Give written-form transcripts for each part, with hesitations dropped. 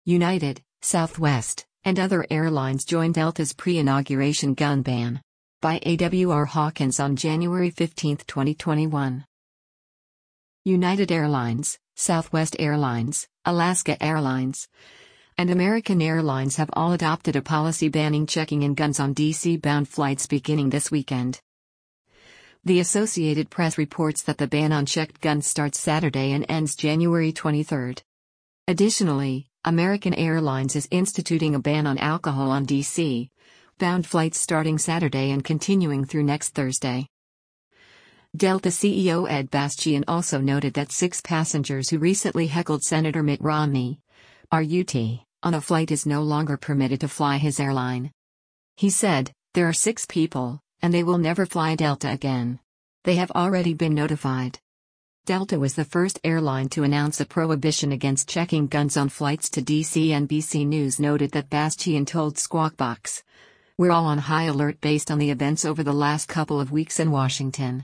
United, Southwest, and other airlines joined Delta's pre-inauguration gun ban. By AWR Hawkins on January 15, 2021. United Airlines, Southwest Airlines, Alaska Airlines, and American Airlines have all adopted a policy banning checking in guns on DC-bound flights beginning this weekend. The Associated Press reports that the ban on checked guns starts Saturday and ends January 23. Additionally, American Airlines is instituting a ban on alcohol on DC-bound flights starting Saturday and continuing through next Thursday. Delta CEO Ed Bastian also noted that 6 passengers who recently heckled Senator Mitt Romney, RUT, on a flight is no longer permitted to fly his airline. He said, "There are 6 people, and they will never fly Delta again. They have already been notified." Delta was the first airline to announce a prohibition against checking guns on flights to DC. NBC News noted that Bastian told Squawk Box, "We're all on high alert based on the events over the last couple of weeks in Washington."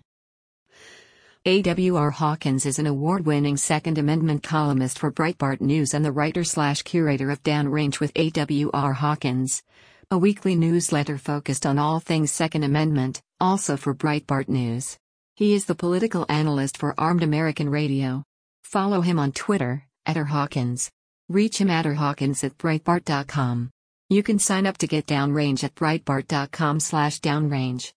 AWR Hawkins is an award-winning Second Amendment columnist for Breitbart News and the writer/curator of Downrange with AWR Hawkins, a weekly newsletter focused on all things Second Amendment, also for Breitbart News. He is the political analyst for Armed American Radio. Follow him on Twitter, @rhawkins. Reach him @rhawkins@breitbart.com. You can sign up to get Downrange at breitbart.com/downrange.